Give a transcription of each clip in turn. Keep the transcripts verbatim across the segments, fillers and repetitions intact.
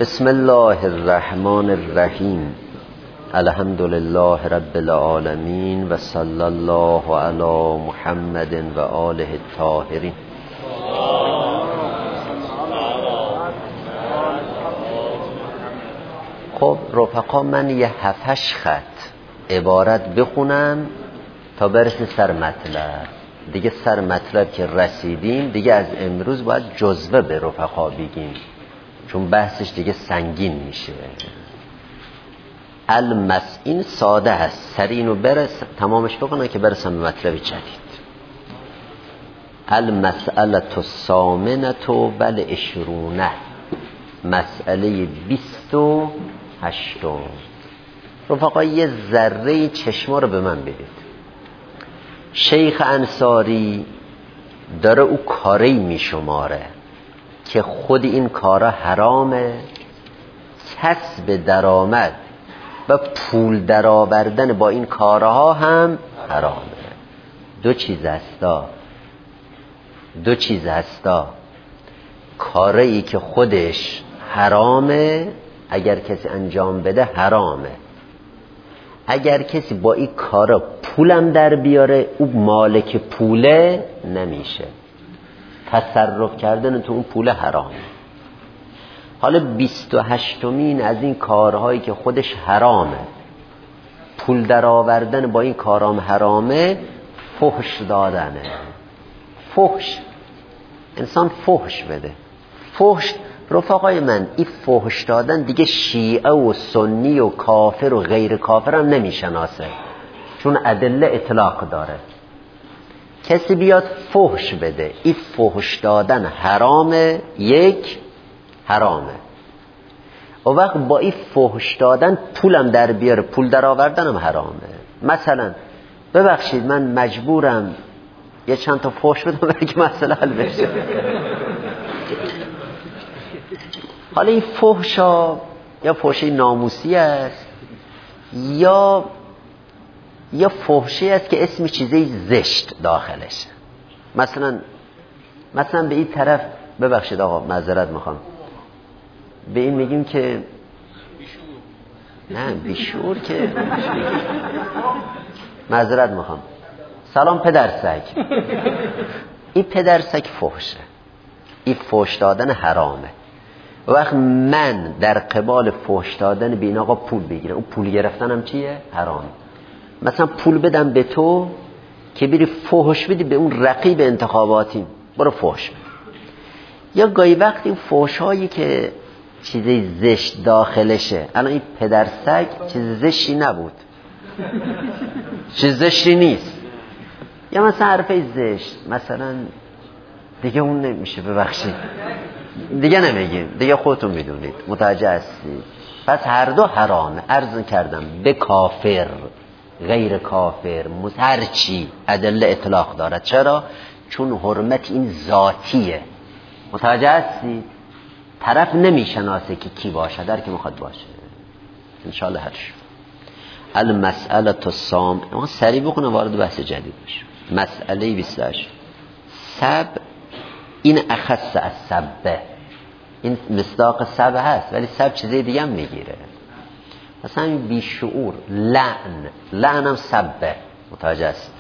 بسم الله الرحمن الرحیم. الحمد لله رب العالمین و صلی الله علی محمد و آله الطاهرین. خب رفقا، من یه هفتش خط عبارت بخونم تا برسیم سر مطلب. دیگه سر مطلب که رسیدیم دیگه از امروز باید جزوه به رفقا بگیم، چون بحثش دیگه سنگین میشه. المس این ساده هست، سریع اینو برس تمامش بکنن که برسم به مطلب جدید. المسئله الثامنه والعشرون، مسئله بیست و هشتم. رفقا یه ذره چشما رو به من بدید. شیخ انصاری داره او کاری میشماره که خود این کارا حرامه، کسب درآمد و پول درآوردن با این کارها هم حرامه. دو چیز هستا دو چیز هستا کاری که خودش حرامه، اگر کسی انجام بده حرامه. اگر کسی با این کارا پولم در بیاره، او مالک پوله نمیشه، تصرف کردن تو اون پول حرامه. حالا بیست و هشتمین از این کارهایی که خودش حرامه، پول در آوردن با این کارام حرامه، فحش دادنه. فحش، انسان فحش بده. فحش رفقای من، این فحش دادن دیگه شیعه و سنی و کافر و غیر کافر هم نمیشناسه، چون ادله اطلاق داره. کسی بیاد فحش بده، این فحش دادن حرامه، یک حرامه. و وقت با این فحش دادن پولم در بیاره، پول در آوردنم حرامه. مثلا ببخشید من مجبورم یه چند تا فحش بدم برای که مسئله حل بشه. حالا این فحشا یا فحش ناموسی است یا یا فحشی است که اسم چیزی زشت داخلش. مثلا مثلا به این طرف، ببخشید آقا معذرت میخوام، به این میگیم که نه بیشور که معذرت میخوام، سلام پدرسگ. این پدرسگ فحشه، این فحش دادن حرامه. وقت من در قبال فحش دادن به این آقا پول بگیرم، اون پول گرفتنم چیه؟ حرام. مثلا پول بدم به تو که بری فحش بدی به اون رقیب انتخاباتی، برو فحش بده. یا گاهی وقتی اون فحش هایی که چیزی زشت داخلشه، الان این پدرسگ چیز زشتی نبود، چیز زشتی نیست. یا مثلا حرفه زشت، مثلا دیگه اون نمیشه، ببخشید دیگه نمیگیم، دیگه خودتون میدونید، متوجه هستید. پس هر دو حرامه. عرض کردم به کافر، غیر کافر، هر چی ادله اطلاق دارد. چرا؟ چون حرمت این ذاتیه. متوجه هستید؟ طرف نمیشناسه که کی باشه، در که میخواد باشه. انشاءالله هر شو. المسئله الصام، ما سریع بکنه وارد بحث جدید بشیم. مسئله بیست و هشت، سب. این اخص از سبه، این مصداق سب هست، ولی سب چیزی دیگه هم میگیره. مثلا این بیشعور، لعن، لعن هم سبه. متوجه است؟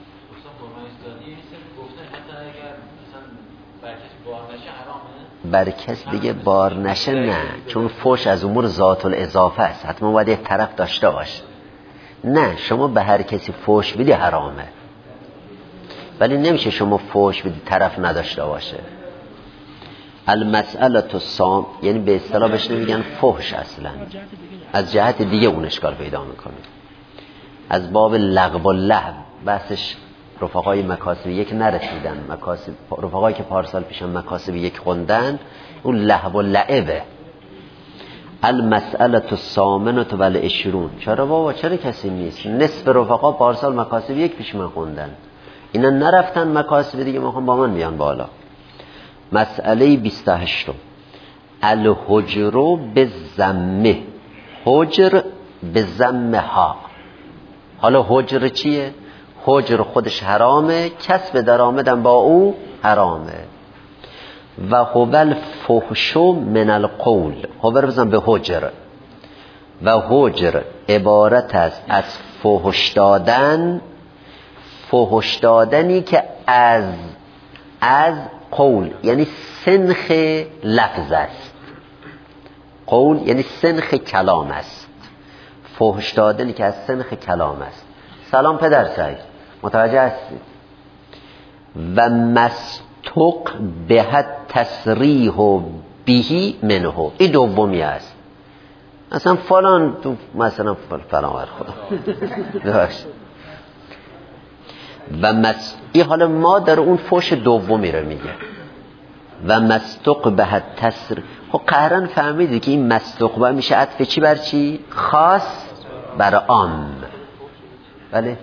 بر کس دیگه بار نشه نه، چون فحش از امور ذات الاضافه است، حتما باید یک طرف داشته باشه. نه، شما به هر کسی فحش بدی حرامه، ولی نمیشه شما فحش بدی طرف نداشته باشه. المسئله الصام، یعنی به اصطلاح بهش نمیگن فحش اصلا، از جهت دیگه اون اشکال پیدا میکنه. از باب لغو و لهو بحثش رفقای مکاسب یک نرسیدن، مکاسب رفقایی که پارسال پیشم مکاسب یک خوندن، اون لهو و لعبه. المسئله الثامنه والعشرون. چرا بابا، چرا کسی نیست؟ نصف رفقا پارسال مکاسب یک پیش من خوندن، اینا نرفتن مکاسب دیگه، میخوام با من میان بالا. مسئله بیست و هشت، الحجر بالذمه، حجر بالذمه ها. حالا حجر چیه؟ حجر خودش حرامه، کسب درآمدم با او حرامه. و هو الفحش من القول، هوبر بزن به حجر، و حجر عبارت است از فحش دادن، فحش دادنی که از از قول یعنی سنخ لفظ است، قول یعنی سنخ کلام است، فحش دادنی که از سنخ کلام است. سلام پدر سعید، متوجه هستید؟ و مستق به تصریح و بهی منه، این دومی است. مثلا فلان تو مثلا فلان ور خدا داشت و مس... این حالا ما در اون فحش دومی رو میگه و مستق به تصریح. خب قهرن فهمیدی که این مستق به میشه عطف چی بر چی؟ خاص بر عام. بله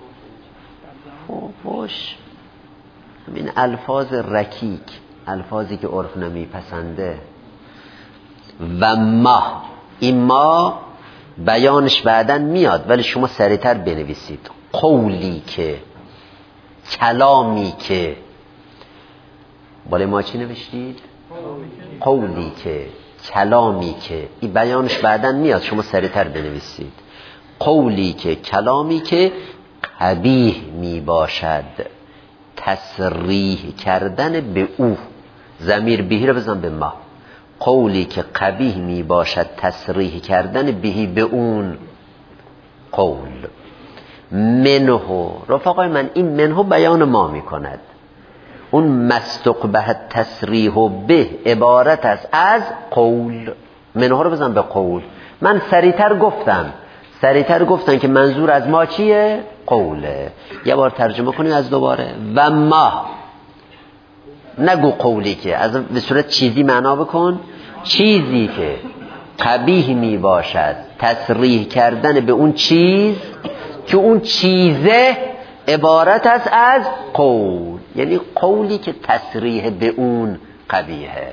فحش این الفاظ رکیک، الفاظی که عرف نمیپسنده. و ما، این ما بیانش بعدن میاد ولی شما سریعتر بنویسید. قولی که، کلامی که، بالای ما چی نوشتید؟ قولی که، کلامی که، این بیانش بعدن میاد، شما سریعتر بنویسید. قولی که، کلامی که قبیح می باشد تصریح کردن به او، ضمیر بهی رو بزن به ما. قولی که قبیح می باشد تصریح کردن بهی به اون قول. منه، رفقای من این منه بیان ما می کند. اون مستقبه تصریح به عبارت است از قول. منه رو بزن به قول. من سریعتر گفتم سریعتر گفتن که منظور از ما چیه؟ قوله. یه بار ترجمه کنیم از دوباره. و ما، نگو قولی که، از به صورت چیزی معنا بکن. چیزی که قبیح می باشد تصریح کردن به اون چیز که اون چیزه عبارت است از قول، یعنی قولی که تصریح به اون قبیحه.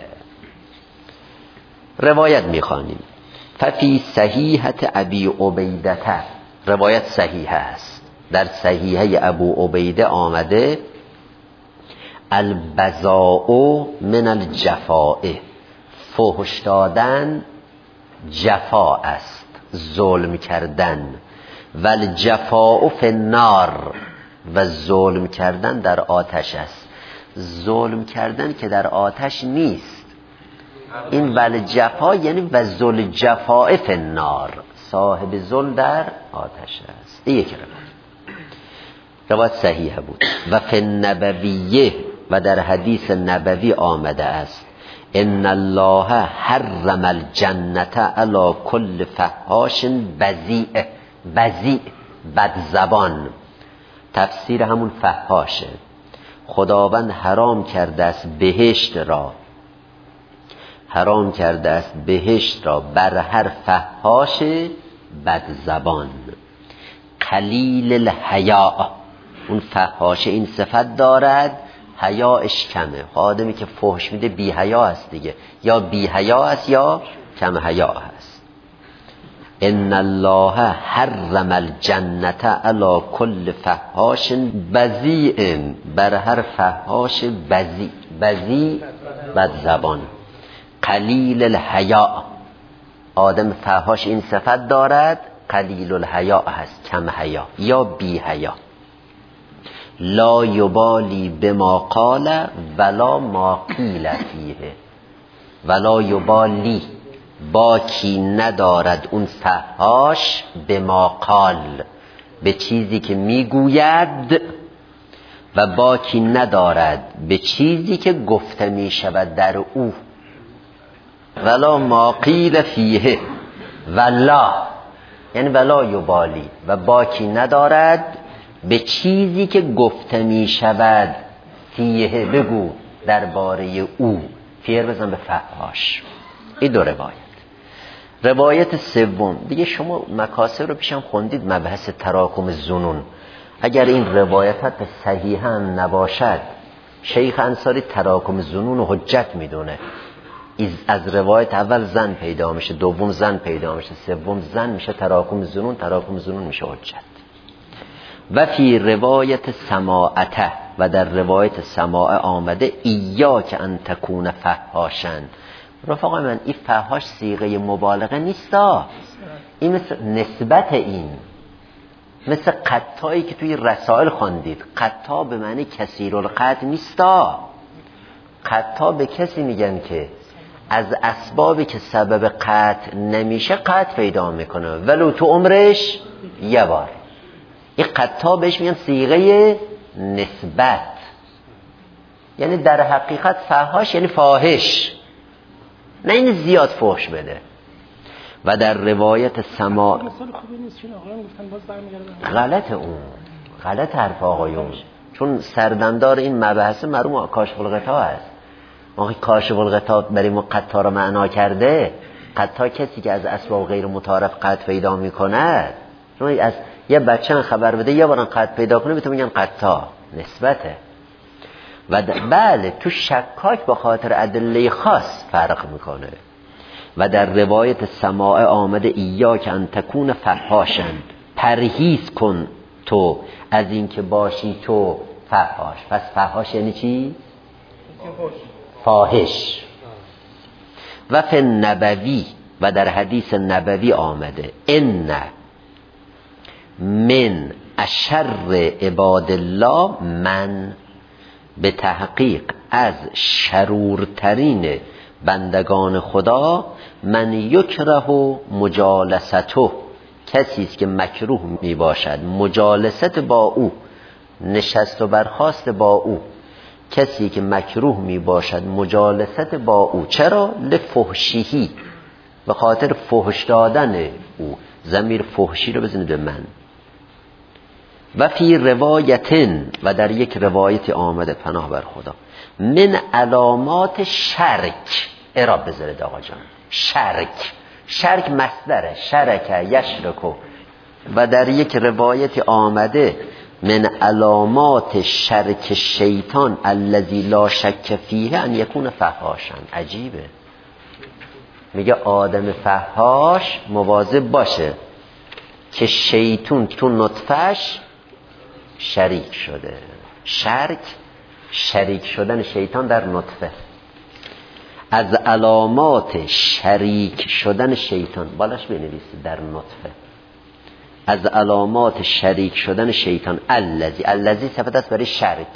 روایت میخوانیم. ففی صحیحت ابی عبیده، روایت صحیحه است، در صحیحه ابو عبیده آمده البذاء من الجفاء، فحش دادن جفا است، ظلم کردن. و الجفاء فی النار، و ظلم کردن در آتش است. ظلم کردن که در آتش نیست، این ول جفا یعنی و ذل جفاء فی النار، صاحب ظلم در آتش است. این یک روایت روایت صحیح بود. و فی النبویه، و در حدیث نبوی آمده است ان الله حرم الجنت علی کل فحاش بذیء، بذیء بد زبان، تفسیر همون فحاشه. خداوند حرام کرده است بهشت را، حرام کرده است بهشت را بر هر فحاش بد زبان. قلیل الحیاء، اون فحاش این صفت دارد حیاءش کمه. آدمی که فحش میده بی حیا است دیگه، یا بی حیا است یا کم حیا است. ان الله حرم الجنت علی کل فحاش بذیء، بر هر فحاش بذیء، بذیء بد زبان. قلیل الحیاء، آدم فحاش این صفت دارد قلیل الحیاء هست، کم حیا یا بی حیا. لا یبالی بما قال ولا ما قیل فیه، ولا یبالی، باکی ندارد اون فحاش بما قال، به چیزی که میگوید، و باکی ندارد به چیزی که گفته می شود در او. ولا ما قیل فیه، ولا یعنی ولا یبالی، و باکی ندارد به چیزی که گفته می شود فیه، بگو درباره او. فیه بزن به فحاش. این دو روایت. روایت سوم دیگه شما مکاسب رو پیشم خوندید، مبحث تراکم الظنون. اگر این روایت صحیح هم نباشد، شیخ انصاری تراکم الظنون رو حجت میدونه. از روایت اول زن پیدا میشه، دوم زن پیدا میشه، سوم زن میشه تراکم الظنون، تراکم الظنون میشه حجت. و فی روایت سماعته و در روایت سماع آمده ایاک ان تکون فحاشن. رفقا من این فحاش صیغه مبالغه نیستا، این مثل نسبت، این مثل قطایی که توی رسائل خواندید. قطا به معنی کثیر القط نیستا. قطا به کسی میگن که از اسبابی که سبب قطع نمیشه قطع پیدا میکنه ولو تو عمرش یه بار. این قطا بهش میگن صیغه نسبت، یعنی در حقیقت فحاش یعنی فاحش، نه این زیاد فحش بده. و در روایت سما غلط اون غلط حرف آقایون، چون سردمدار این مبحث مرحوم کاشف الغطا هست. ما کاشف الغطا برای ما قطا رو معنا کرده. قطا کسی که از اسباب غیر متعارف قطع پیدا میکنه. چون از یه بچه خبر بده یه بارن قطع پیدا کنه بهتون میگن قطا، نسبته. و بله تو شکاک به خاطر ادله خاص فرق میکنه. و در روایت سماع آمده ایاک ان تکون فحاشن، پرهیز کن تو از این که باشی تو فحاش. پس فحاش یعنی چی؟ فاحش. و فی النبوی و در حدیث نبوی آمده ان من اشر عباد الله من، به تحقیق از شرورترین بندگان خدا، من یکره مجالسته، کسی است که مکروه می باشد مجالست با او، نشست و برخاست با او. کسی که مکروه می باشد مجالست با او. چرا؟ لفحشیه، به خاطر فحش دادن او. ضمیر فحشی رو بزنید به من. و فی روایتن و در یک روایت آمده پناه بر خدا، من علامات شرک. اعراب بذارید آقا جان. شرک، شرک مصدره، شرک یشرکو. و در یک روایت آمده من علامات شرک شیطان الذی لا شک فیه ان یکون فحاشا. عجیبه، میگه آدم فحاش مواظب باشه که شیطون تو نطفش شریک شده. شرک شریک شدن شیطان در نطفه. از علامات شریک شدن شیطان، بالاش بنویسید در نطفه. از علامات شریک شدن شیطان الذی، الذی صفت است برای شرک.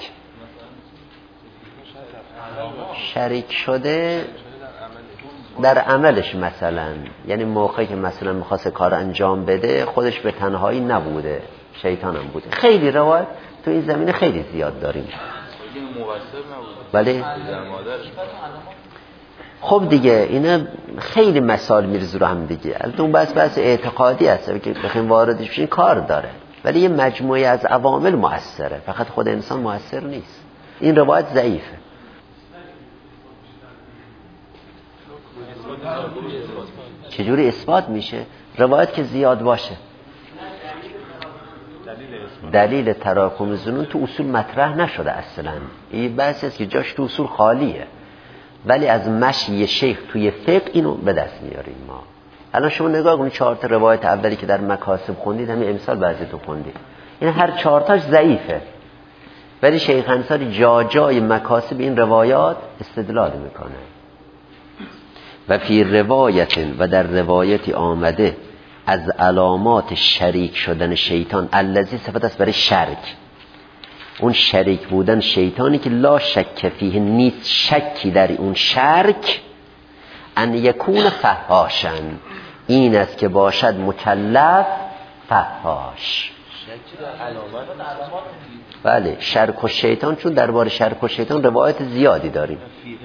شریک شده در عملش، مثلا یعنی موقعی که مثلا میخواست کار انجام بده خودش به تنهایی نبوده، شیطان هم بوده. خیلی روایت تو این زمینه خیلی زیاد داریم. بله خب دیگه اینا خیلی مثال میرزو رو هم دیگه. از اون بس بس اعتقادی هست که بخیم واردش بشین کار داره، ولی یه مجموعه از عوامل مؤثره، فقط خود انسان مؤثر نیست. این روایت ضعیفه. چجوری اثبات میشه؟ روایت که زیاد باشه. دلیل تراکم ظنون تو اصول مطرح نشده اصلا. این بحثی است که جاش تو اصول خالیه، ولی از مشی شیخ توی فقه اینو به دست میاریم ما. الان شما نگاه کنید چهار تا روایت اولی که در مکاسب خوندید، همین امسال بعضیتون خوندید، این هر چهار تاش ضعیفه، ولی شیخ انصاری جا جای مکاسب این روایات استدلال میکنه. و فی روایت و در روایتی آمده از علامات شریک شدن شیطان الذی صفت است برای شرک، اون شریک بودن شیطانی که لا شک فیه، نیست شکی در اون شرک، ان یکون فحاشن، این است که باشد مکلف فحاش. بله شرک و شیطان، چون درباره شرک و شیطان روایت زیادی داریم.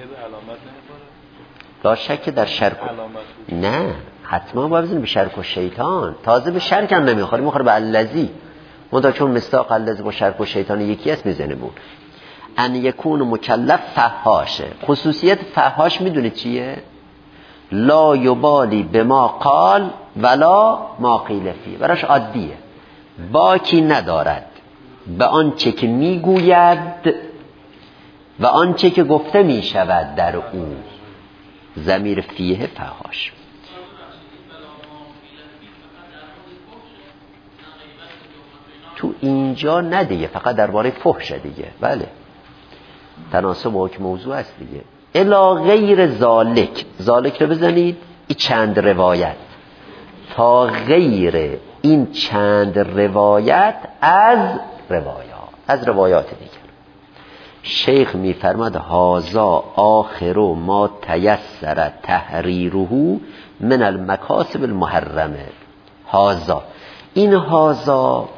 لا شک در شرک نه، حتما باید بزنیم به شرک و شیطان. تازه به شرک هم نمیخوره، میخوره به الذی. منتها چون مصداق الذی با شرک و شیطان یکی است میزنه بود. ان یکون مکلف فحاشه. خصوصیت فحاش میدونید چیه؟ لا یبالی بما قال ولا ما قیل فیه. براش عادیه، باکی ندارد به آنچه که میگوید و آنچه که گفته میشود در او. ضمیر فیه فحاش. تو اینجا نه دیگه، فقط درباره فحش دیگه. بله تناسب با حکم موضوع است دیگه. الا غیر ذالک، ذالک رو بزنید این چند روایت، تا غیر این چند روایت از روایات، از روایات دیگه. شیخ میفرماد هازا آخر ما تیسر تحریره من المکاسب المحرمه. هازا، این هازا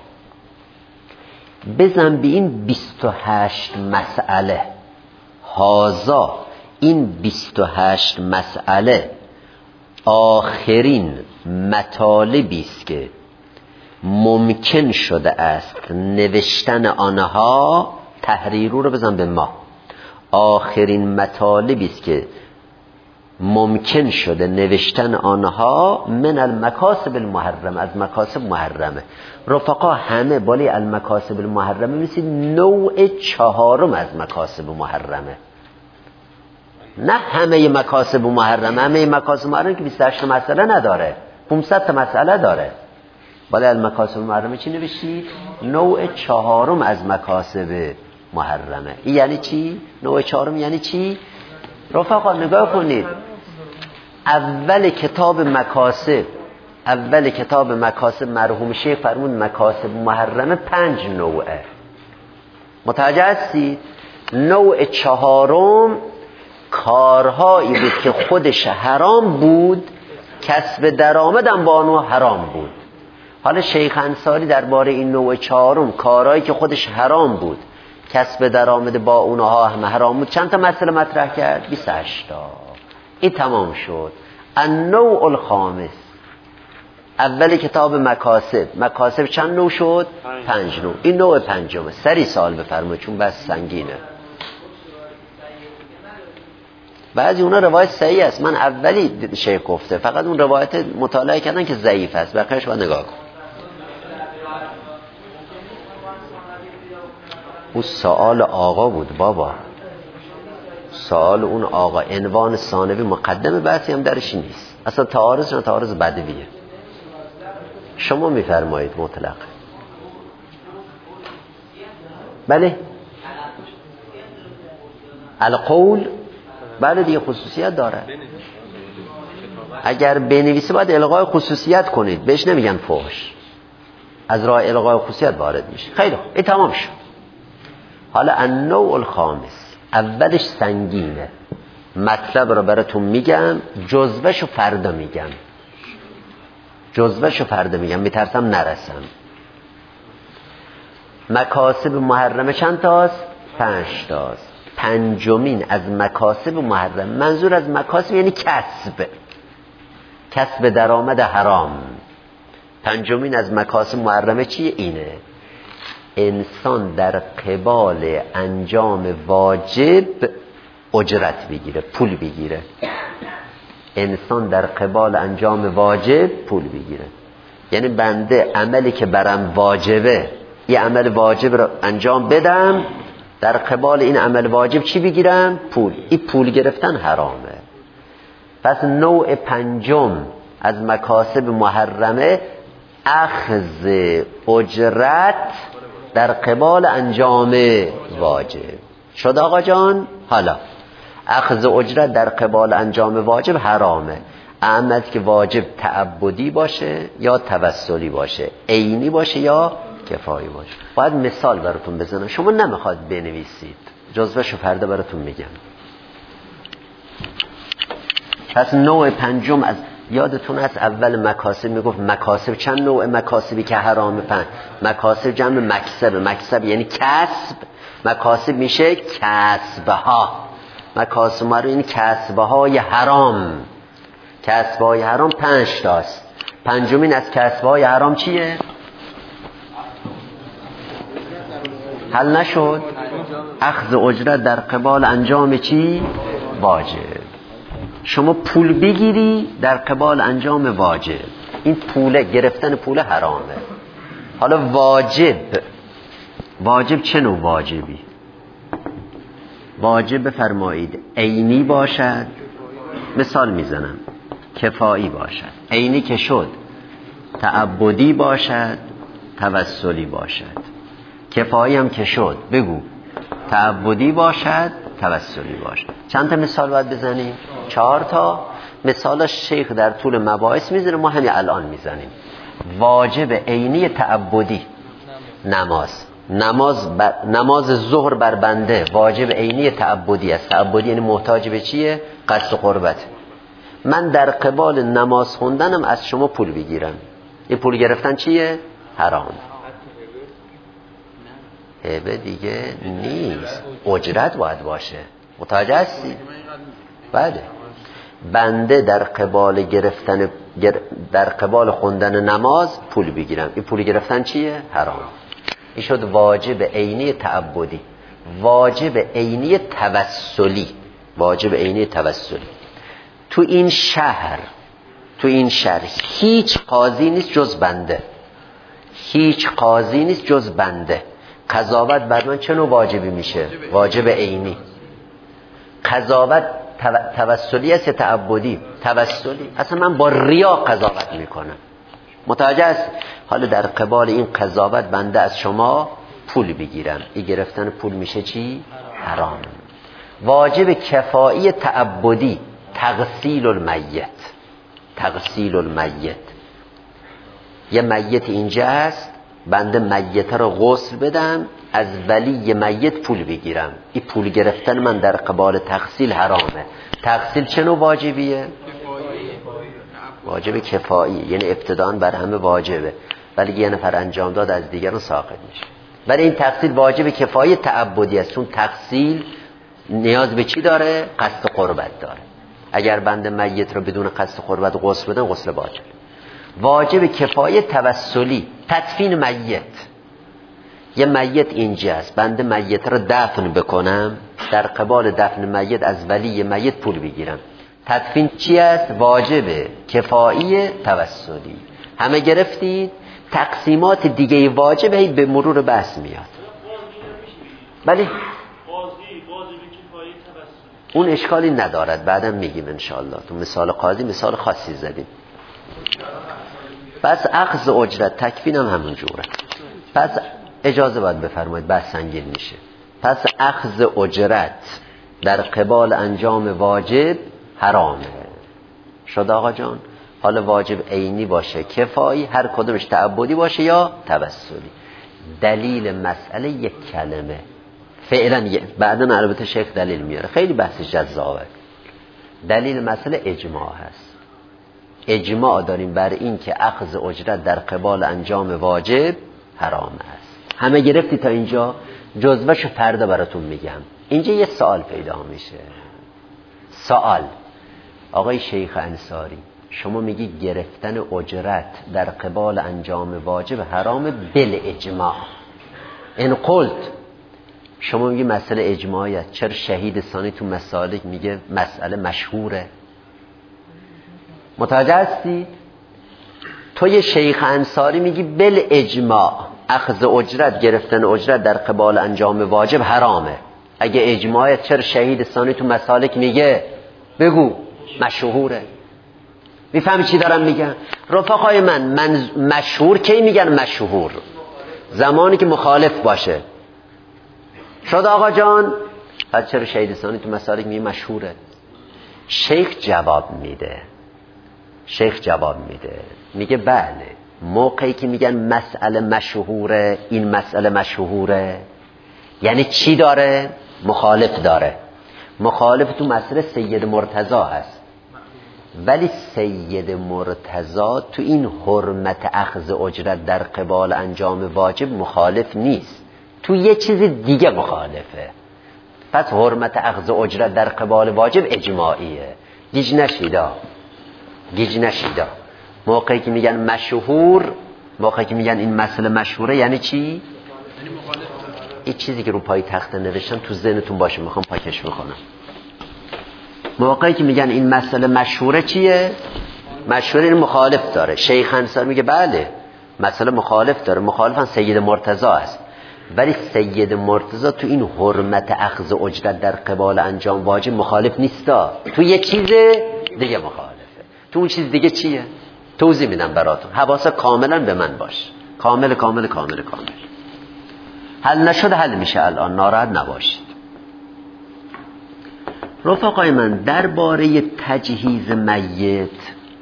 بزن به این بیست و هشت مسئله. هازا، این بیست و هشت مسئله آخرین مطالبی است که ممکن شده است نوشتن آنها. تحریرو رو بزن به ما. آخرین مطالبی است که ممکن شده نوشتن آنها من المکاسب المحرمه، از مکاسب محرمه. رفقا همه بالی المکاسب المحرمه مثل نوع چهارم از مکاسب محرمه، نه همه مکاسب محرمه. همه مکاسب محرمه که بیست و هشت مسئله نداره، پانصد تا مسئله داره. بالی المکاسب محرمه چی نوشید؟ نوع چهارم از مکاسب محرمه. این یعنی چی؟ نوع چهارم یعنی چی؟ رفقا نگاه کنید، اول کتاب مکاسب، اول کتاب مکاسب مرحوم شیخ فرمود مکاسب محرمه پنج نوعه. متوجه هستید؟ نوع چهارم کارهایی بود که خودش حرام بود، کسب درآمدم با آنها حرام بود. حالا شیخ انصاری درباره این نوع چهارم کارهایی که خودش حرام بود، کسب درآمد با اونها هم حرام بود، چند تا مسئله مطرح کرد؟ بیست و هشت تا. این تمام شد. النوع الخامس، اول کتاب مکاسب. مکاسب چند نوع شد؟ پنج نوع. این نوع پنجمه. سری سال بفرمایید چون بس سنگینه. بعضی اونا روایت صحیح است، من اولی شیخ گفته، فقط اون روایت مطالعه کردن که ضعیف است، بقیه‌اش باید نگاه کن. اون سوال آقا بود بابا، سوال اون آقا. عنوان ثانوی مقدم بحثی هم درش نیست، اصلا تعارض نه، تعارض بدویه. شما میفرمایید مطلق. بله القول، بله دیگه خصوصیت داره. اگر بنویسه باید الغای خصوصیت کنید، بهش نمیگن فحش، از راه الغای خصوصیت وارد میشه. خیلی این تمام شد. حالا النوع الخامس، اولش سنگینه، مطلب رو براتون میگم، جزوهشو فردا میگم، جزوهشو فردا میگم، میترسم نرسم. مکاسب محرمه چند تاست؟ پنج تاست. پنجمین از مکاسب محرمه، منظور از مکاسب یعنی کسب، کسب درآمد حرام. پنجمین از مکاسب محرمه چیه؟ اینه انسان در قبال انجام واجب اجرت بگیره، پول بگیره. انسان در قبال انجام واجب پول بگیره، یعنی بنده عملی که برم واجبه، یه عمل واجب رو انجام بدم، در قبال این عمل واجب چی بگیرم؟ پول. این پول گرفتن حرامه. پس نوع پنجم از مکاسب محرمه اخذ اجرت در قبال انجام واجب. شد آقا جان؟ حالا اخذ اجرت در قبال انجام واجب حرامه. اما که واجب تعبدی باشه یا توسلی باشه، عینی باشه یا کفایی باشه. باید مثال براتون بزنم، شما نمیخواد بنویسید، جزوهشو فردا براتون میگم. پس نوع پنجم از یادتون هست اول مکاسب میگفت مکاسب چند نوع مکاسبی که حرامه؟ پنج. مکاسب جمع مکسب، مکسب یعنی کسب، مکاسب میشه کسبها. مکاسب ما رو این کسبهای حرام، کسبهای حرام پنج تاست. پنجمین از کسبهای حرام چیه؟ حل نشد؟ اخذ اجرت در قبال انجام چی؟ واجب. شما پول بگیری در قبال انجام واجب، این پول گرفتن پول حرامه. حالا واجب، واجب چه نوع واجبی؟ واجب بفرمایید عینی باشد، مثال میزنم، کفایی باشد. عینی که شد تعبدی باشد، توسلی باشد. کفایی هم که شد، بگو تعبدی باشد، توسلی باشد. چند تا مثال باید بزنیم؟ چهار تا. مثالش شیخ در طول مباحث میزنه، ما همین الان میزنیم. واجب عینی تعبدی نماز. نماز بر... نماز ظهر بر بنده واجب عینی تعبدی است. تعبدی یعنی محتاج به چیه؟ قصد و قربت. من در قبال نماز خوندنم از شما پول بگیرم، این پول گرفتن چیه؟ حرام. هبه دیگه نیست، اجرت باید باشه. متوجه هستی؟ بله. بنده در قبال گرفتن در قبال خوندن نماز پول بگیرم، این پول گرفتن چیه؟ حرام. این شد واجب عینی تعبدی. واجب عینی توسلی. واجب عینی توسلی. تو این شهر تو این شهر هیچ قاضی نیست جز بنده. هیچ قاضی نیست جز بنده. قضاوت بر من چه نوع واجبی میشه؟ واجب عینی. قضاوت توسلی است یا تعبدی؟ توسلی. اصلا من با ریا قضاوت میکنم. متوجه است؟ حالا در قبال این قضاوت بنده از شما پول بگیرم، این گرفتن پول میشه چی؟ حرام. واجب کفایی تعبدی تغسیل المیت. تغسیل المیت. یه میت اینجا هست، بنده میت رو غسل بدم، از ولی میت پول بگیرم، این پول گرفتن من در قبال تغسیل حرامه. تغسیل چه نوع واجبیه؟ واجب کفایی، یعنی ابتدان بر همه واجبه، ولی یه نفر انجام داد از دیگران ساقط میشه. ولی این تغسیل واجب کفایی تعبدی است، چون تغسیل نیاز به چی داره؟ قصد قربت داره. اگر بنده میت رو بدون قصد قربت غسل بدن، غسل باطل. واجب کفایی توسلی تدفین میت. یه میت اینجاست، بنده میت رو دفن بکنم، در قبال دفن میت از ولی میت پول بگیرم. تدفین چی است؟ واجب کفایی توسلی. همه گرفتید؟ تقسیمات دیگه واجب هی به مرور بحث میاد. بله اون اشکالی ندارد، بعدم میگیم انشاءالله. تو مثال قاضی مثال خاصی زدیم. پس اخذ اجرت تکفین هم همون جوره. پس اجازه باید بفرمایید، بحث سنگین میشه. پس اخذ اجرت در قبال انجام واجب حرامه. شد آقا جان؟ حالا واجب عینی باشه، کفایی، هر کدومش تعبدی باشه یا توسلی. دلیل مسئله یک کلمه فعلا، بعدن البته شیخ دلیل میاره، خیلی بحث جذابه. دلیل مسئله اجماع هست. اجماع داریم بر این که اخذ اجرت در قبال انجام واجب حرام است. همه گرفتی تا اینجا؟ جزوهشو فردا براتون میگم. اینجا یه سوال پیدا میشه. سوال: آقای شیخ انصاری، شما میگی گرفتن اجرت در قبال انجام واجب حرام بل اجماع. این قلت شما میگی مسئله اجماعیه، چرا شهید ثانی تو مسالک میگه مسئله مشهوره؟ متوجه هستی؟ تو یه شیخ انصاری میگی بل اجماع اخذ اجرت، گرفتن اجرت در قبال انجام واجب حرامه. اگه اجماعیه چرا شهید ثانی تو مسالک میگه بگو مشهوره؟ میفهمی چی دارم میگم؟ رفقای من، من مشهور کی میگن مشهور؟ زمانی که مخالف باشه. شد آقا جان؟ پس چرا شهید ثانی تو مسالک میگه مشهوره؟ شیخ جواب میده. شیخ جواب میده میگه بله، موقعی که میگن مسئله مشهوره، این مسئله مشهوره یعنی چی داره؟ مخالف داره. مخالف تو مسئله سید مرتضی هست، ولی سید مرتضی تو این حرمت اخذ اجرت در قبال انجام واجب مخالف نیست، تو یه چیز دیگه مخالفه. پس حرمت اخذ اجرت در قبال واجب اجماعیه. گیج نشیدا گیج نشیدا موقعی که میگن مشهور، موقعی که میگن این مسئله مشهوره یعنی چی؟ این چیزی که رو پای تخت نوشتن تو ذهنتون باشه، میخوام پاکش بکنم. موقعی که میگن این مسئله مشهوره چیه؟ مشهوره این مخالف داره. شیخ انصاری میگه بله مسئله مخالف داره، مخالفن سید مرتضی است، ولی سید مرتضی تو این حرمت اخذ اجرت در قبال انجام واجب مخالف نیستا، تو یه چیز دیگه مخالفه. تو اون چیز دیگه چیه؟ توضیح میدم براتون، حواست کاملا به من باش. کامل کامل کامل کامل. حل نشد حل میشه الان، ناراحت نباشید. رفقای من درباره تجهیز میت،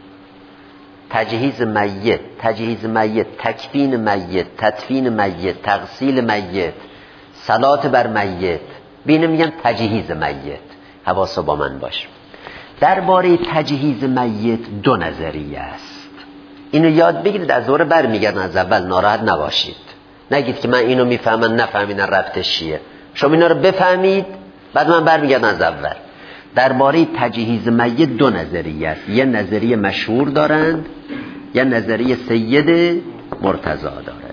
تجهیز میت تجهیز میت تکفین میت، تدفین میت، تغسیل میت، صلات بر میت، بینه میگن تجهیز میت. حواسا با من باش. درباره تجهیز میت دو نظریه است. اینو یاد بگیرید، از دوره برمیگردن از اول، ناراحت نباشید. نگید که من اینو میفهمم نفهمیدن ربطش چیه. شما اینا رو بفهمید بعد من برمیگردم از اول. درباره تجهیز میت دو نظریه است. یه نظریه مشهور دارند، یه نظریه سید مرتضی داره.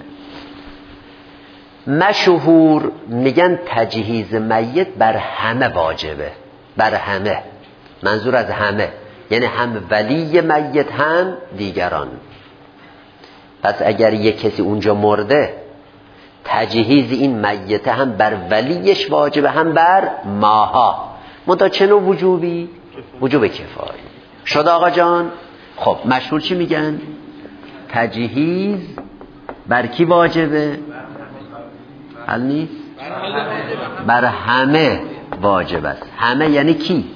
مشهور میگن تجهیز میت بر همه واجبه، بر همه، منظور از همه یعنی هم ولی میت هم دیگران. پس اگر یک کسی اونجا مرده، تجهیز این میت هم بر ولیش واجبه هم بر ماها. منتها چه نوع وجوبی؟ وجوب کفایی. شد آقا جان؟ خب مشهور چی میگن؟ تجهیز بر کی واجبه؟ حل نیست؟ بر همه واجب است. همه یعنی کی؟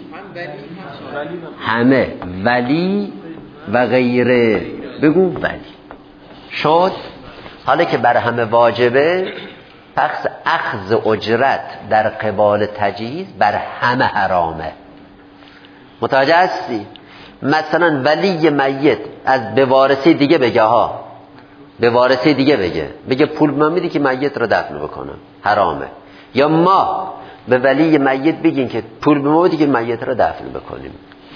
همه، ولی و غیره. بگو ولی. شد؟ حالا که بر همه واجبه، پس اخذ اجرت در قبال تجهیز بر همه حرامه. متوجه هستی؟ مثلا ولی میت از به وارثی دیگه بگه ها، به وارثی دیگه بگه بگه پول من میدی که میت رو دفن بکنم، حرامه. یا ما به ولی میت بگیم که پول به ما بدی که میت رو دفن بکنیم.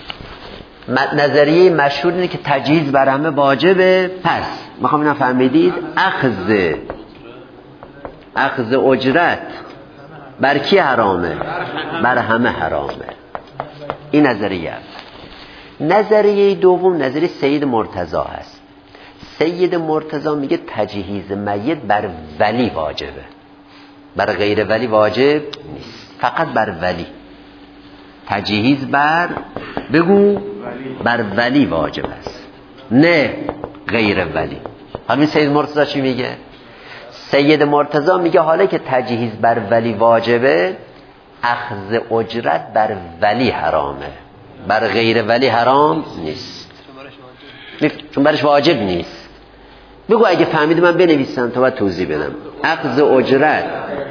نظریه مشهور اینه که تجهیز بر همه واجبه. پس میخوام اینا فهمیدید اخذ اخذ اجرت بر کی حرامه؟ بر همه حرامه. این نظریه. نظریه دوم نظریه سید مرتضی هست. سید مرتضی میگه تجهیز میت بر ولی واجبه، بر غیر ولی واجب نیست، فقط بر ولی. تجهیز بر بگو بر ولی واجب است، نه غیر ولی. همین سید مرتضی چی میگه؟ سید مرتضی میگه حالا که تجهیز بر ولی واجبه، اخذ اجرت بر ولی حرامه، بر غیر ولی حرام نیست، چون برش واجب نیست. بگو اگه فهمیدی من بنویسم تا بعد توضیح بدم. اخذ اجرت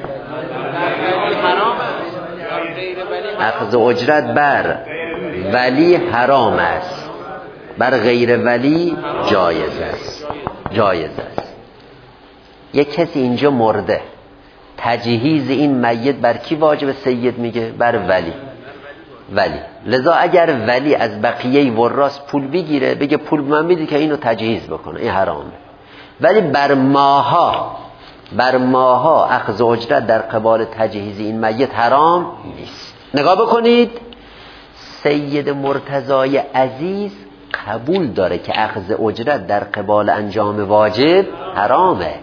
اخذ اجرت بر ولی حرام است، بر غیر ولی جایز است، جایز است. یک کسی اینجا مرده، تجهیز این میت بر کی واجب؟ سید میگه بر ولی. ولی لذا اگر ولی از بقیه وراث پول بگیره، بگه پول من میدی که اینو تجهیز بکنه، این حرامه. ولی بر ماها بر ماها اخذ اجرت در قبال تجهیز این میت حرام نیست. نگاه بکنید، سید مرتضی عزیز قبول داره که اخذ اجرت در قبال انجام واجب حرامه.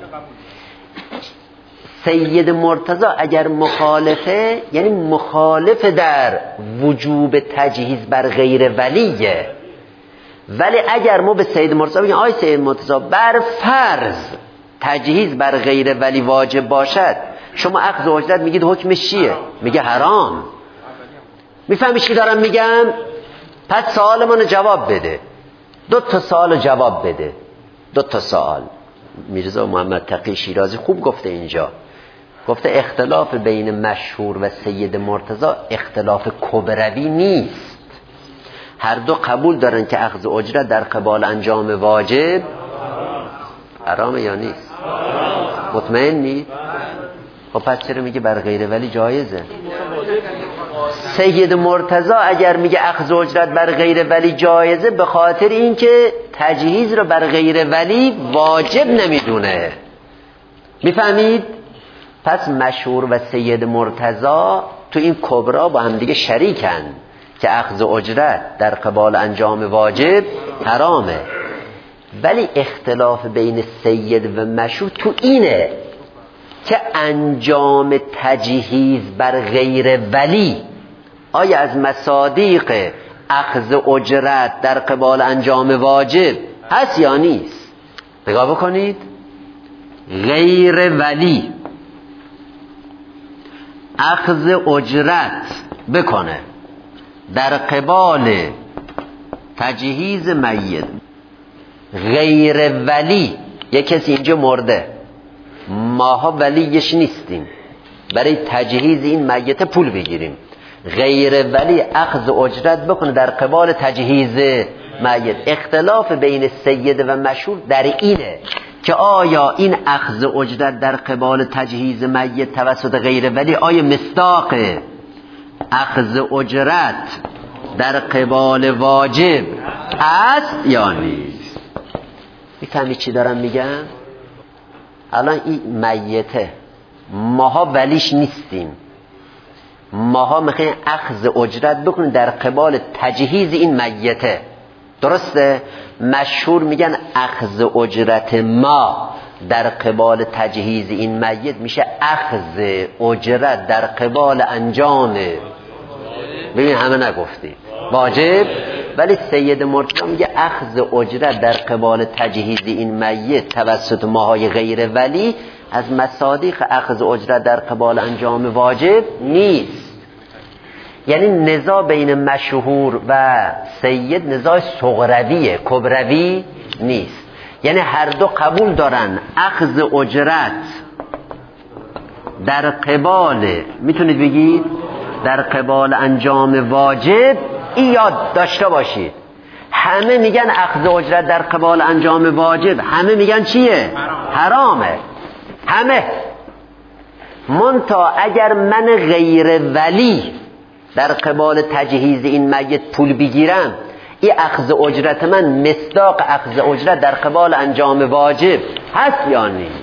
سید مرتضی اگر مخالفه، یعنی مخالف در وجوب تجهیز بر غیر ولیه. ولی اگر ما به سید مرتضی بگیم آی سید مرتضی بر فرض تجهیز بر غیر ولی واجب باشد، شما اخذ اجرت میگید حکمش چیه؟ میگه حرام. میفهمیش که دارم میگم؟ پس سوال منو جواب بده. دو تا سوال جواب بده. دو تا سوال. میرزا محمد تقی شیرازی خوب گفته اینجا، گفته اختلاف بین مشهور و سید مرتضی اختلاف کبروی نیست. هر دو قبول دارن که اخذ اجرت در قبال انجام واجب حرامه یا نیست؟ مطمئن نیست؟ خب پس چرا میگه بر غیر ولی جایزه؟ سید مرتضی اگر میگه اخذ اجرت بر غیر ولی جایزه، به خاطر اینکه تجهیز رو بر غیر ولی واجب نمیدونه. میفهمید؟ پس مشهور و سید مرتضی تو این کبرا با هم دیگه شریکن که اخذ اجرت در قبال انجام واجب حرامه. ولی اختلاف بین سید و مشهور تو اینه که انجام تجهیز بر غیر ولی آیا از مصادیق اخذ اجرت در قبال انجام واجب هست یا نیست؟ نگاه بکنید. غیر ولی اخذ اجرت بکنه در قبال تجهیز میت، غیر ولی یک کسی اینجا مرده، ماها ولیش نیستیم، برای تجهیز این میت پول بگیریم، غیر ولی اخذ اجرت بکنه در قبال تجهیز میت. اختلاف بین سید و مشهور در اینه که آیا این اخذ اجرت در قبال تجهیز میت توسط غیر ولی آیا مصداق اخذ اجرت در قبال واجب است یا نیست؟ میفهمی چی دارم میگم؟ الان این میته ماها ولیش نیستیم، ماها میخوایم اخذ اجرت بکنیم در قبال تجهیز این میته، درسته؟ مشهور میگن اخذ اجرت ما در قبال تجهیز این میت میشه اخذ اجرت در قبال انجام، ببین همه نگفتی واجب، ولی سید مرتضی میگه اخذ اجرت در قبال تجهیز این میت توسط ماهای غیر ولی از مصادیق اخذ اجرت در قبال انجام واجب نیست. یعنی نزاع بین مشهور و سید نزاع صغرویه، کبروی نیست. یعنی هر دو قبول دارن اخذ اجرت در قبال، میتونید بگید در قبال انجام واجب، این یاد داشته باشید. همه میگن اخذ اجرت در قبال انجام واجب، همه میگن چیه؟ حرامه. همه منتها اگر من غیر ولی در قبال تجهیز این میت پول بگیرم، این اخذ اجرت من مصداق اخذ اجرت در قبال انجام واجب هست یا نیست؟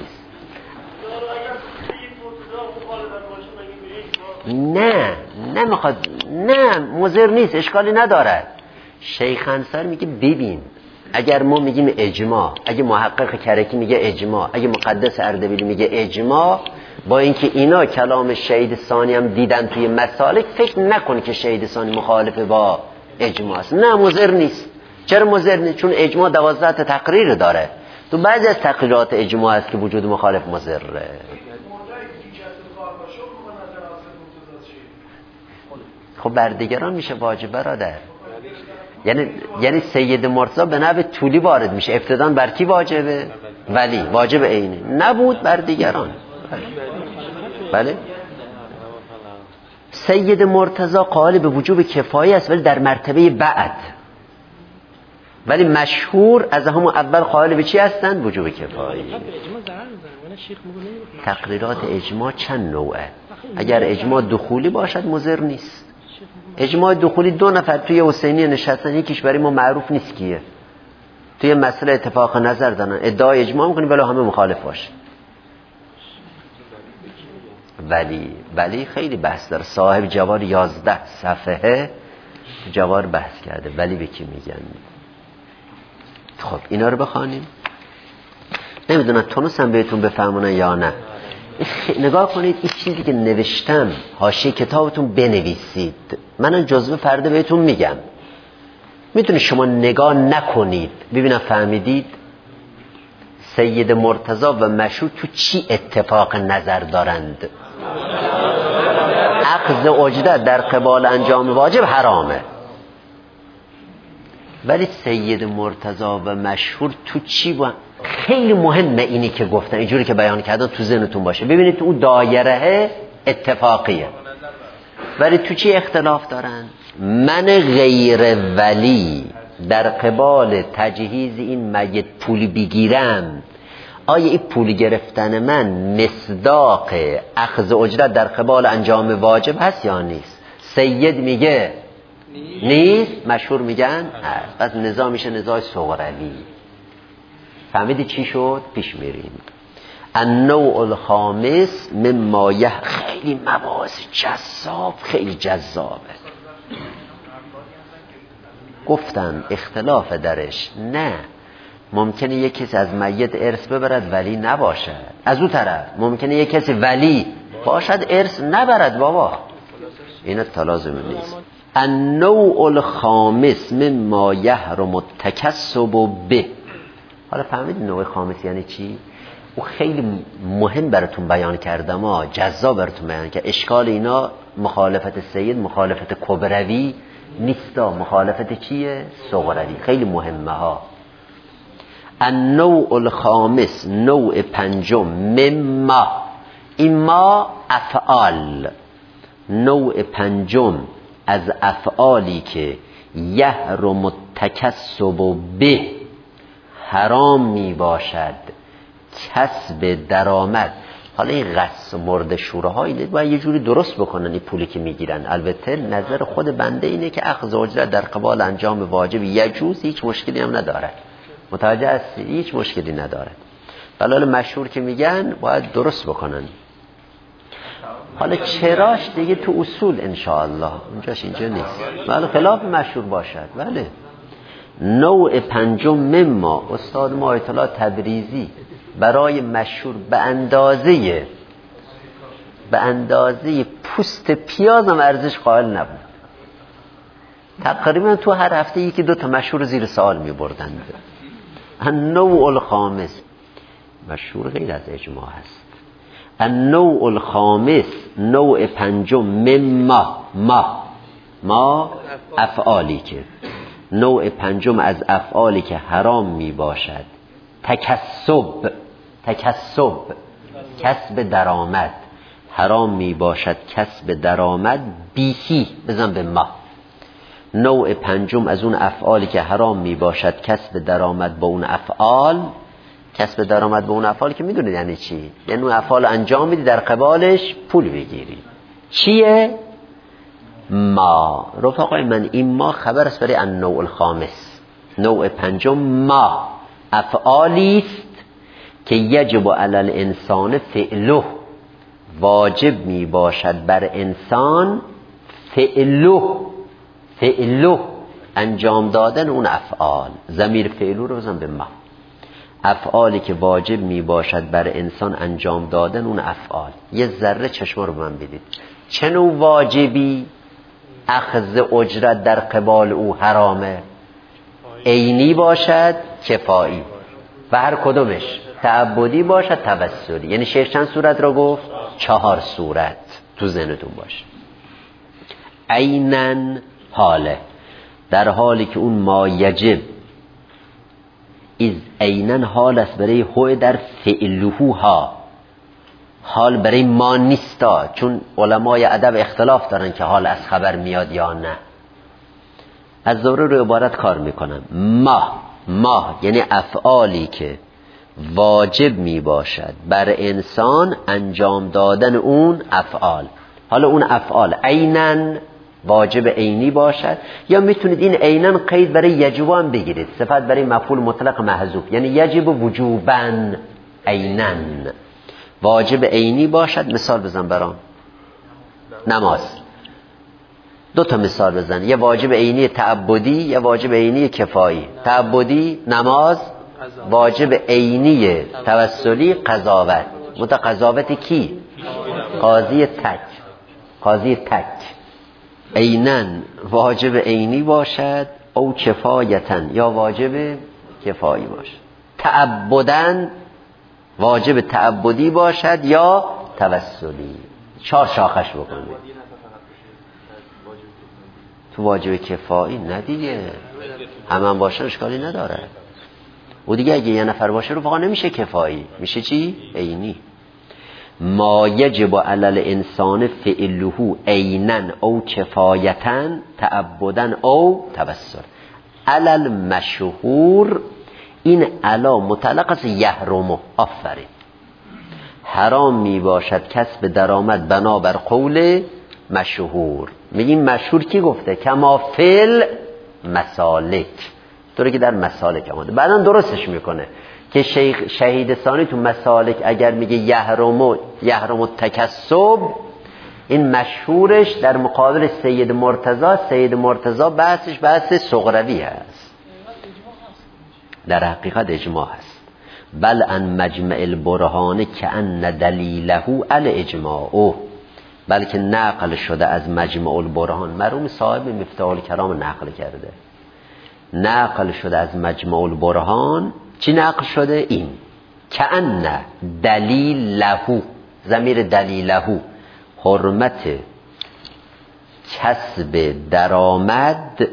نه نمیخواد، نه مضر نیست، اشکالی ندارد. شیخ انصاری میگه ببین اگر ما میگیم اجماع، اگه محقق کرکی میگه اجماع، اگه مقدس اردبیلی میگه اجماع، با اینکه اینا کلام شهید ثانی هم دیدن توی مسالک، فکر نکنه که شهید ثانی مخالف با اجماع است. نه مضر نیست. چرا مضر نیست؟ چون اجماع دوازده تا تقریر داره. تو بعضی از تقریرات اجماع است که وجود مخالف مضره. خب بر دیگران میشه واجب برادر. یعنی یعنی سید مرتضی به نحو طولی وارد میشه، ابتدان بر کی واجبه؟ ولی واجب عینی نبود بر دیگران. بله سید مرتضی قائل به وجوب کفایی است ولی در مرتبه بعد، ولی مشهور از همون اول قائل به چی هستند؟ وجوب کفایی. تقریرات اجماع چند نوعه؟ اگر اجماع دخولی باشد مضر نیست. اجماع دخولی دو نفر توی حسینی نشستن، یکیش برای ما معروف نیست کیه، توی مسئله اتفاق نظر دارن، ادعای اجماع میکنیم ولی همه مخالف باشه. ولی ولی خیلی بحث داره. صاحب جوار یازده صفحه جوار بحث کرده ولی به کی میگن. خب اینا رو بخوانیم. نمیدونم تونس هم بهتون بفهمونن یا نه. نگاه کنید این چیزی که نوشتم حاشیه کتابتون بنویسید. منم جزوه فردا بهتون میگم. میتونید شما نگاه نکنید ببینم فهمیدید سید مرتضی و مشهور تو چی اتفاق نظر دارند. اخذ اجرت در قبال انجام واجب حرامه، ولی سید مرتضی و مشهور تو چی با... خیلی مهمه اینی که گفتن، اینجوری که بیان کردن تو ذهنتون باشه. ببینید تو اون دایره اتفاقیه، ولی تو چی اختلاف دارن؟ من غیر ولی در قبال تجهیز این میت پول بگیرم، آیا این پول گرفتن من مصداق اخذ اجرت در قبال انجام واجب هست یا نیست؟ سید میگه نیست، مشهور میگن هست. پس نزاع میشه نزاع صغروی. فهمیدی چی شد؟ پیش میریم. النوع الخامس مما یه، خیلی مباحث جذاب، خیلی جذابه. گفتن اختلاف درش نه، ممکنه یک کسی از میت ارث ببرد ولی نباشد، از اون طرف ممکنه یک کسی ولی باشد ارث نبرد. بابا این تلازم نیست. النوع الخامس مما یحرم التکسب به. حالا فهمید نوع خامس یعنی چی؟ او خیلی مهم براتون بیان کردم ها، جذاب براتون بیان که اشکال اینا مخالفت سید مخالفت کبروی نیستا، مخالفت چیه؟ صغروی. خیلی مهمه ها. النوع الخامس، نوع پنجم، مما، این ما افعال، نوع پنجم از افعالی که یحرم التکسب به، حرام می باشد کسب درآمد. حالا این قصد مرد شوره‌ها اینه باید یه جوری درست بکنن این پولی که میگیرن. البته نظر خود بنده اینه که اخذ اجرت در قبال انجام واجب یجوز، هیچ مشکلی هم نداره، متوجه هستی؟ هیچ مشکلی نداره. بلال مشهور که میگن باید درست بکنن. حالا چراش دیگه تو اصول انشاءالله، اونجاش اینجا نیست، ولی خلاف مشهور باشد. بله. نوع پنجم مما، استاد ما آیت الله تبریزی برای مشهور به اندازه به اندازه پوست پیاز هم ارزش قائل نبود. تقریبا تو هر هفته یکی دو تا مشهور زیر سوال می بردند. النوع الخامس، مشهور غیر از اجماع هست. النوع الخامس، نوع پنجم، مما، ما ما افعالی که، نوع پنجم از افعالی که حرام می باشد تکسب، تکسب کسب درآمد، حرام می باشد کسب درآمد بیهی، بزن به ما. نوع پنجم از اون افعالی که حرام می باشد کسب درآمد با اون افعال، کسب درآمد با اون افعال که میدونید یعنی چی؟ یعنی اون افعال انجام میدی در قبالش پول بگیری. چیه؟ ما. رفقای من این ما خبر است برای النوع الخامس. نوع پنجم ما افعالی است که یجب علی الانسان فعله، واجب می باشد بر انسان فعله، فعله انجام دادن اون افعال. ضمیر فعلو رو بزن به ما. افعالی که واجب می باشد بر انسان انجام دادن اون افعال. یه ذره چشما رو من بدید. چه نوع واجبی؟ اخذ اجرت در قبال او حرامه، عینی باشد کفایی، و هر کدومش تعبدی باشد توسلی. یعنی شیخ چند صورت را گفت؟ چهار صورت، تو ذهنتون باشه. عینن حاله، در حالی که اون ما یجب از عینن حال است برای هو در فعلهو ها، حال برای ما نیستا، چون علمای ادب اختلاف دارن که حال از خبر میاد یا نه. از ضرور رو عبارت کار میکنم. ما ما یعنی افعالی که واجب می باشد بر انسان انجام دادن اون افعال. حالا اون افعال عینن واجب عینی باشد، یا میتونید این عینن قید برای یجب هم بگیرید، صفت برای مفعول مطلق محذوف، یعنی یجب وجوبا عینن، واجب عینی باشد. مثال بزن برام. نماز. دو تا مثال بزن، یه واجب عینی تعبدی، یه واجب عینی کفایی. تعبدی نماز، واجب عینی توسلی قضاوت. مت قضاوت کی؟ قاضی تک، قاضی تک. عینن واجب عینی باشد او کفایتن، یا واجب کفایی باشد. تعبدن واجب تعبدی باشد یا توسلی. چهار شاخش بکنید. تو واجب کفایی نه دیگه، همه هم باشن اشکالی نداره. و دیگه اگه یه نفر باشه رو فقط نمیشه کفایی، میشه چی؟ عینی. ما یجب علی الانسان فعله عینا او کفایتا تعبدا او توسل. علی المشهور، این علا مطلق است یحرم. آفرین. حرام می باشد کسب درآمد بنابر قول مشهور. میگیم مشهور کی گفته؟ کما فعل مسالک، طوری که در مسالک آمده. بعدم درستش میکنه که شیخ شهید ثانی تو مسالک اگر میگه یحرم یحرم التکسب، این مشهورش در مقابل سید مرتضی، سید مرتضی بحثش بحث صغروی هست، در حقیقت اجماع هست. بل ان مجمع البرهان که ان دلیله الاجماع، بلکه نقل شده از مجمع البرهان. مرحوم صاحب مفتاح الکرام نقل کرده، نقل شده از مجمع البرهان. چی نقل شده؟ این کأن دلیل له، ضمیر دلیله، حرمت کسب درآمد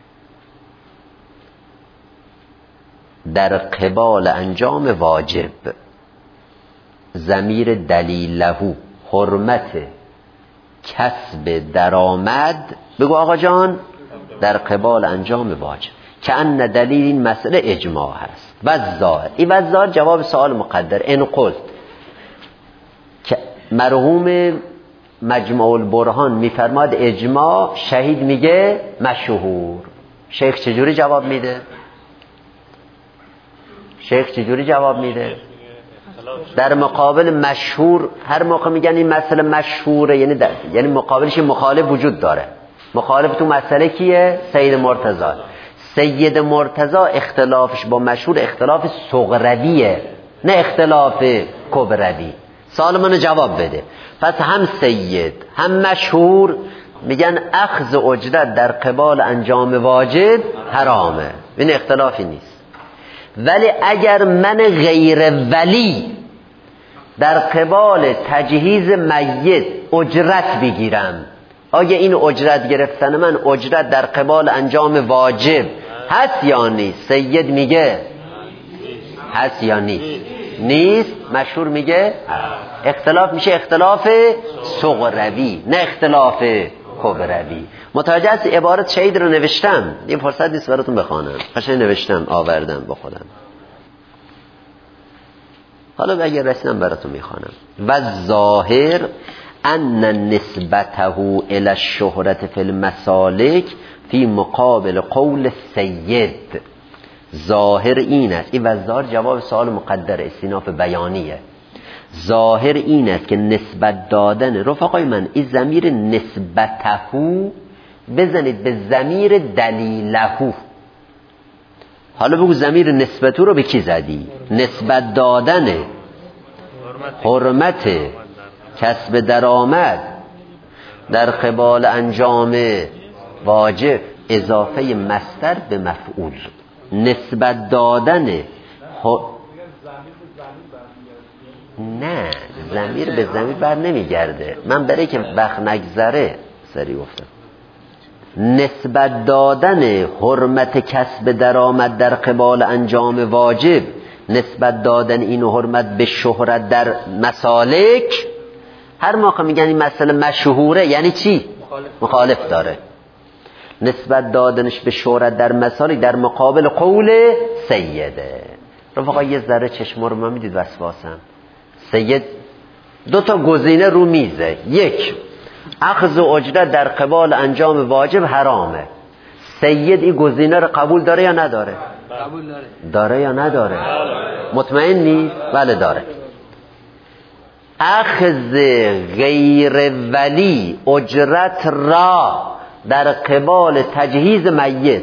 در قبال انجام واجب. ضمیر دلیله، حرمت کسب درآمد، بگو آقا جان، در قبال انجام واجب. کأن دلیل این مسئله اجماع هست. و ظاهر، این و ظاهر جواب سوال مقدر. ان قلت که مرحوم مجمع البرهان میفرماد اجماع، شهید میگه مشهور. شیخ چجوری جواب میده؟ شیخ چجوری جواب میده؟ در مقابل مشهور هر موقع میگن این مسئله مشهوره، یعنی در... یعنی مقابلش مخالف وجود داره. مخالف تو مسئله کیه؟ سید مرتضی. سید مرتضی اختلافش با مشهور اختلاف صغرویه، نه اختلاف کبروی. سوال منو جواب بده. پس هم سید هم مشهور میگن اخذ اجرت در قبال انجام واجب حرامه، این اختلافی نیست. ولی اگر من غیر ولی در قبال تجهیز میت اجرت بگیرم، آیا این اجرت گرفتن من اجرت در قبال انجام واجب هست یا نیست؟ سید میگه هست یا نیست؟ نیست. مشهور میگه اختلاف میشه اختلاف صغروی، نه اختلاف کبروی. متوجه هستی؟ عبارت شهید رو نوشتم، این فرصت نیست براتون بخوانم، قشنگ نوشتم آوردم با خودم. حالا اگر رسیدم براتون میخوانم. و ظاهر ان نسبته الى الشهرت فی المسالک فی مقابل قول سید. ظاهر این است، این و ظاهر جواب سوال مقدر استیناف بیانیه. ظاهر این است که نسبت دادن، رفقای من این ضمیر نسبته بزنید به ضمیر دلیله. حالا بگو ضمیر نسبتو رو به کی زدی؟ نسبت دادن حرمت کسب درآمد در قبال انجام واجب، اضافه مصدر به مفعول. نسبت دادن ح... نه، ضمیر به ضمیر بر نمیگرده. من برای که وقت نگذره سری گفتم. نسبت دادن حرمت کسب درآمد در قبال انجام واجب، نسبت دادن این حرمت به شهرت در مسالک، هر موقع میگن این مسئله مشهوره یعنی چی؟ مخالف, مخالف داره. نسبت دادنش به شهرت در مسالک در مقابل قول سیده. رفقا یه ذره چشما رو من میدید وسواسم. سید دو تا گزینه رو میزه. یک، اخذ اجرت در قبال انجام واجب حرامه. سید این گزینه رو قبول داره یا نداره؟ قبول داره. داره یا نداره؟ مطمئن نیست؟ بله داره. اخذ غیر ولی اجرت را در قبال تجهیز میت،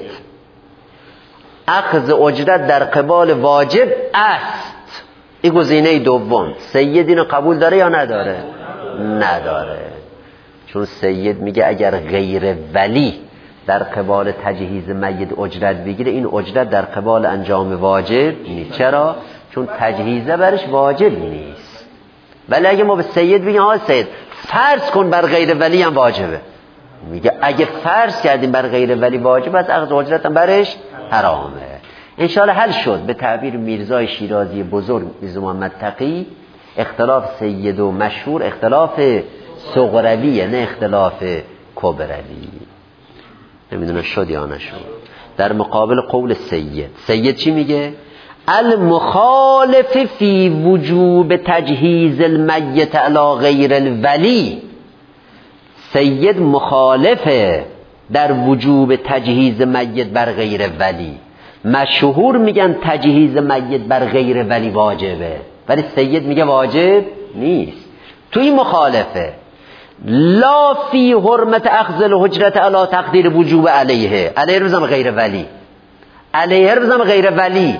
اخذ اجرت در قبال واجب است. این گزینه دوم. سید اینو قبول داره یا نداره؟ نداره. چون سید میگه اگر غیر ولی در قبال تجهیز میت اجرت بگیره، این اجرت در قبال انجام واجب نیست. چرا؟ چون تجهیزه برش واجب نیست. ولی اگه ما به سید بگیم ها سید فرض کن بر غیر ولی هم واجبه، میگه اگه فرض کردیم بر غیر ولی واجب است، اخذ اجرت هم برش حرامه. انشاءالله حل شد. به تعبیر میرزای شیرازی بزرگ میرزا محمد تقی، اختلاف سید و مشهور اختلاف صغرویه، نه اختلاف کبروی. نمیدونم شد یا نشد. در مقابل قول سید، سید چی میگه؟ المخالف فی وجوب تجهیز المیت علی غیر الولی. سید مخالفه در وجوب تجهیز میت بر غیر ولی. مشهور میگن تجهیز میت بر غیر ولی واجبه، ولی سید میگه واجب نیست. توی مخالفه. لا فی حرمت اخذ الحجرت علی تقدیر وجوب علیه. علیه رو بزنم غیر ولی، علیه رو بزنم غیر ولی.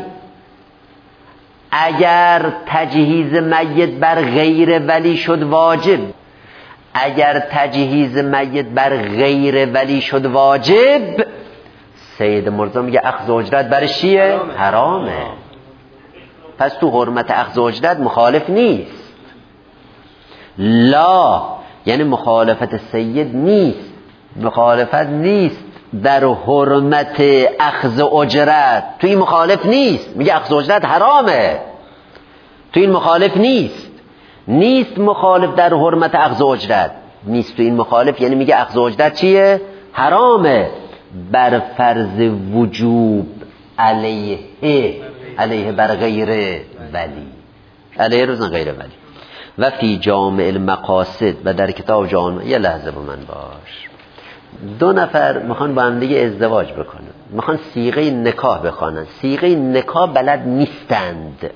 اگر تجهیز میت بر غیر ولی شد واجب، اگر تجهیز میت بر غیر ولی شد واجب، سید مرزا میگه اخذ اجرت برش چیه؟ حرامه. پس تو حرمت اخذ اجرت مخالف نیست. لا یعنی مخالفت سید نیست، مخالفت نیست در حرمت اخذ اجرت، تو این مخالف نیست، میگه اخذ اجرت حرامه، تو این مخالف نیست. نیست مخالف در حرمت اخذ اجرت، نیست تو این مخالف، یعنی میگه اخذ اجرت چیه؟ حرامه. بر فرض وجوب علیه، علیه بر غیر ولی، علیه روزن غیر ولی. و فی جامع المقاصد، و در کتاب جامع، یه لحظه با من باش. دو نفر میخوان با هم دیگه ازدواج بکنن، میخوان صیغه نکاح بخوانن، صیغه نکاح بلد نیستند،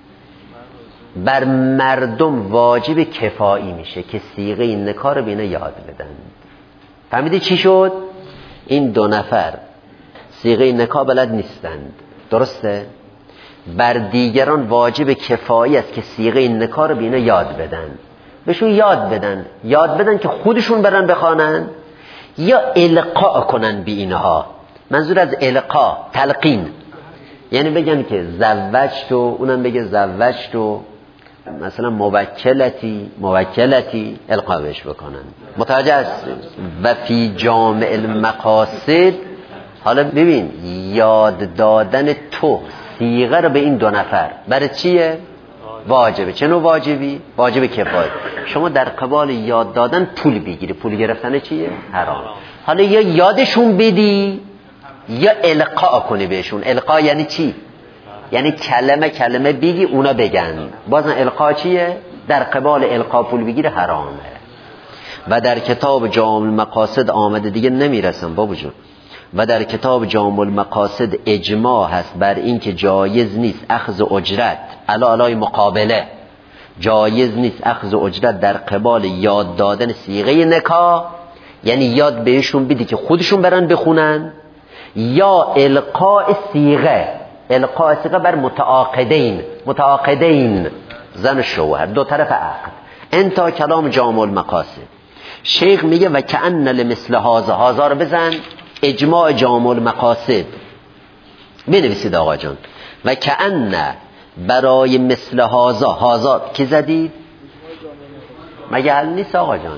بر مردم واجب کفایی میشه که صیغه نکاح رو به اینا یاد بدن. فهمیدی چی شد؟ این دو نفر صیغه نکاح بلد نیستند، درسته؟ بر دیگران واجب کفایی است که صیغه نکاح رو به اینا یاد بدن. بهشون یاد بدن، یاد بدن که خودشون برن بخوانن یا القاء کنن به اینها. منظور از القاء تلقین، یعنی بگن که زوجتو، اونم بگه زوجتو، مثلا موکلتی موکلتی، القاء بهش بکنن. متوجه است؟ و فی جامع المقاصد، حالا ببین یاد دادن تو صیغه رو به این دو نفر برای چیه؟ واجبه. چه نوع واجبی؟ واجب کفایه. شما در قبال یاد دادن پول بگیری، پول گرفتن چیه؟ حرام. حالا یا یادشون بدی یا القاء کنی بهشون. القاء یعنی چی؟ یعنی کلمه کلمه بگی اونا بگن. بازن القاء چیه؟ در قبال القاء پول بگیری حرامه. و در کتاب جامع المقاصد آمده، دیگه نمیرسم بابا جون. و در کتاب جامع المقاصد اجماع هست بر این که جایز نیست اخذ اجرت، علا علای مقابله، جایز نیست اخذ اجرت در قبال یاد دادن صیغه نکاح، یعنی یاد بهشون بدی که خودشون برن بخونن، یا القاء صیغه، القاء صیغه بر متعاقدین، متعاقدین زن شوهر، دو طرف عقد. انتا کلام جامع المقاصد. شیخ میگه و کأن لمثل هذا، هذا رو بزن اجماع جامع المقاصد بنویسید آقا جان. و کأن برای مثل هذا، هذا کی زدید؟ مگه حل نیست آقا جان؟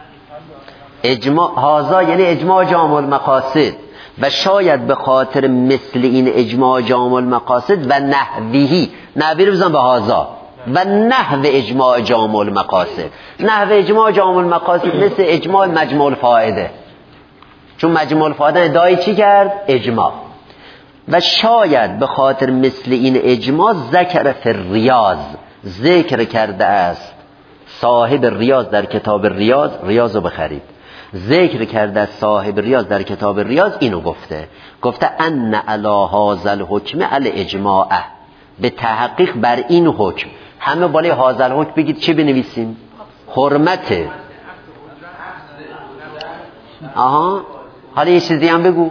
اجماع هذا یعنی اجماع جامع المقاصد، و شاید به خاطر مثل این اجماع جامع المقاصد و نحویهی، نحوی رو بزن به هذا، و نحو اجماع جامع المقاصد. نحو اجماع جامع المقاصد مثل اجماع مجموع الفائده، چون مجموع الفائده ادعای چی کرد؟ اجماع. و شاید به خاطر مثل این اجماع ذکر فی الریاض، ذکر کرده است صاحب ریاض در کتاب ریاض، ریاض رو بخرید، ذکر کرده است صاحب ریاض در کتاب ریاض، اینو گفته، گفته ان علی هذا الحکم علی اجماع، به تحقیق بر این حکم. همه بالای هذا الحکم بگید چه بنویسیم؟ حرمت. آها، حالا یه چیزی هم بگو.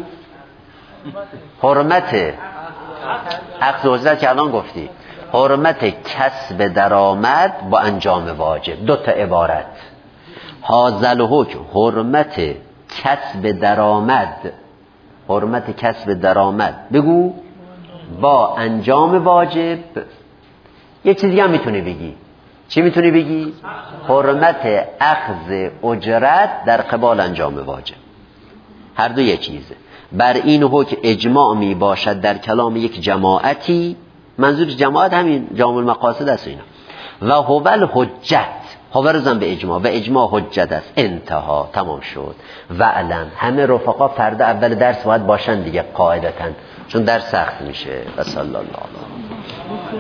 حرمت اخذ اجرت که الان گفتی، حرمت کسب درآمد با انجام واجب، دو تا عبارت. هذا الحکم حرمت کسب درآمد، حرمت کسب درآمد بگو با انجام واجب. یه چیزی هم میتونی بگی. چی میتونی بگی؟ حرمت اخذ اجرت در قبال انجام واجب. هر دو یه چیزه. بر این حکم اجماع می باشد در کلام یک جماعتی، منظور جماعت همین جامع المقاصد است اینا. و هو الحجت، هو رزن به اجماع، و اجماع حجت است. انتها، تمام شد. و علم همه رفقا فردا اول درس باید باشن دیگه قاعدتاً، چون درس سخت میشه. و صلی الله علیه